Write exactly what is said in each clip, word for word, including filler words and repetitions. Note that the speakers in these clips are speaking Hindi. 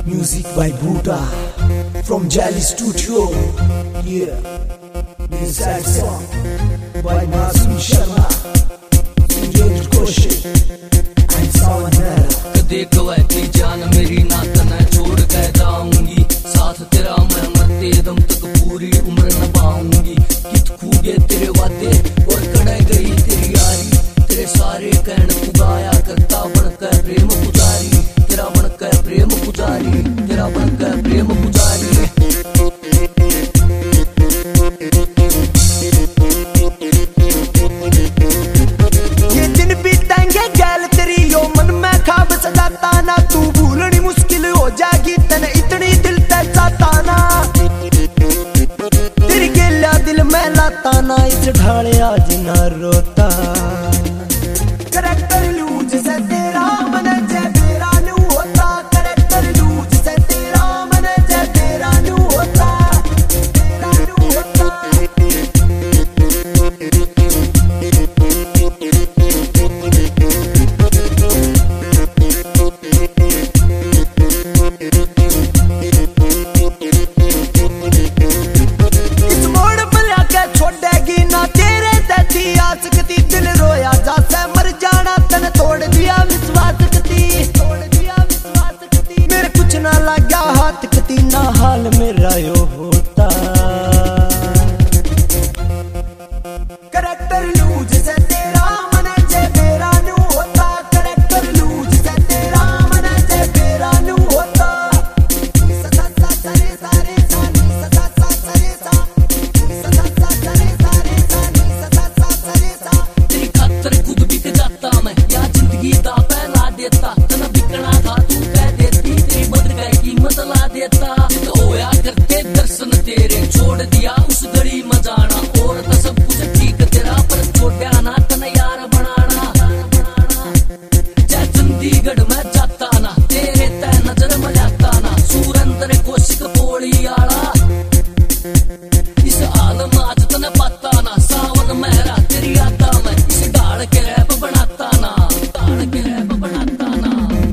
Music by Buddha from Jelly Studio. Yeah, this sad song by Masumi Sharma, Sunjay Koshi, and Sawan Mehra. कदे कवैती जान मेरी ना तना छोड़ के जाऊंगी, साथ तेरा मैं मरते दम तक पूरी उम्र निभाऊंगी। कित खूगे तेरे वादे और कड़े गई तेरी यारी, तेरे सारे कहन पुगाया करता बनकर प्रेम पुजारी, तेरा बनकर प्रेम पुजारी, तेरा बनकर प्रेम पुजारी। ये दिन बीतेंगे गैल तेरी यो मन में खाब सजाता ना, तू भूलनी मुश्किल हो जाएगी तने इतनी दिल ते चाहता ना, तेरी गेला दिल में लाता ना, इस ढाले आज ना रोता। करैक्टर लूज से तेरा मन जे तेरा नू होता, करैक्टर लूज से तेरा मन जे तेरा नू होता, तेरा नू होता। इस मोड़ पर आके छोड़ेगी ना तेरे तेरी आसकती, दिल रोया जासे मर जाना तने तोड़ दिया विश्वास कती, तोड़ दिया विश्वास कती। मेरे कुछ ना लगा हाथ कती ना हाल मेरा यो होता। करैक्टर लूज से तेरा मन जे तेरा नू होता, करैक्टर लूज से तेरा मन जे तेरा नू होता। सा सा सा रे सा रे सा नी सा सा सा सा रे सा, सा सा सा सा रे सा रे सा नी सा सा सा सा रे सा। तेरी खातर खुद बिक जाता मैं, या जिंदगी दा फैला देता, तना बिकना था तू कह देती, तेरी बदल गई कीमत ला देता। जिद होया करते दर्शन तेरे, छोड़ दिया उस घड़ी में जाना, और तो सब कुछ ठीक तेरा पर छोड़ा ना तना यार बनाना। जय चंडीगढ़ में जाता ना, तेरे तय नजर में जाता ना, सूरंदर कोशिक पोड़ी आला, इस आलम आज तने पाता ना, सावन मेहरा तेरी आता मैं, इस डाल के रैप बनाता ना, डाल के रैप बनाता ना।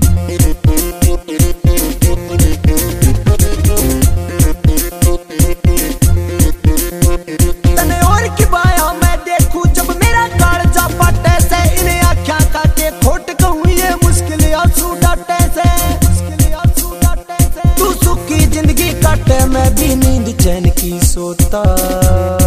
तने और की बाया मैं देखूं जब मेरा कालजा फटे से, इन्हें आख्या काटे खोट कहूं ये मुश्किल आंसू डाटे से, मुश्किल आंसू डाटे से। तू सुखी जिंदगी काटे मैं भी नींद चैन की सोता।